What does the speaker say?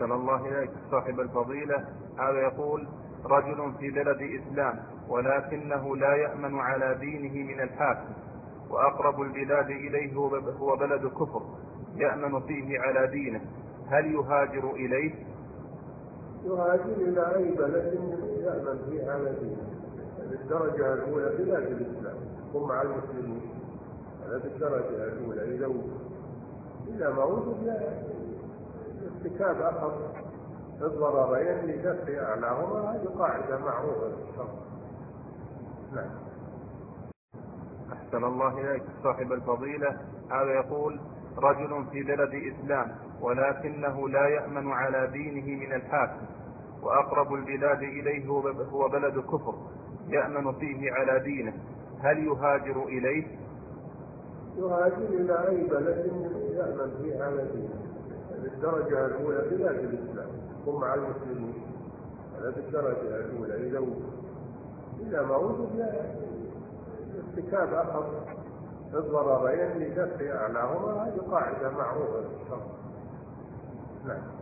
أحسن الله إليك صاحب الفضيلة. هذا يقول: رجل في بلد إسلام ولكنه لا يأمن على دينه من الحاكم، وأقرب البلاد إليه هو بلد كفر يأمن فيه على دينه، هل يهاجر إليه؟ يهاجر إلى أي بلد يأمن فيه على دينه. الدرجة الأولى بلاد الإسلام هم مع المسلمين، هذه الدرجة الأولى. إذا ما وجد ارتكاب أخف الضررين لدفع أعلاهما، هذه قاعدة معروفة في الشرع. نعم. أحسن الله إليك صاحب الفضيلة. هذا يقول: رجل في بلد إسلام ولكنه لا يأمن على دينه من الحاكم، وأقرب البلاد إليه هو بلد كفر يأمن فيه على دينه، هل يهاجر إليه؟ يهاجر إلى أي بلد يأمن فيه على دينه. الدرجة الأولى بلاد الإسلام هم مع المسلمين، هذه الدرجة الأولى. إذا ما وجد ارتكاب أخف الضررين لدفع أعلاهما، هذه قاعدة معروفة في الشرع. نعم.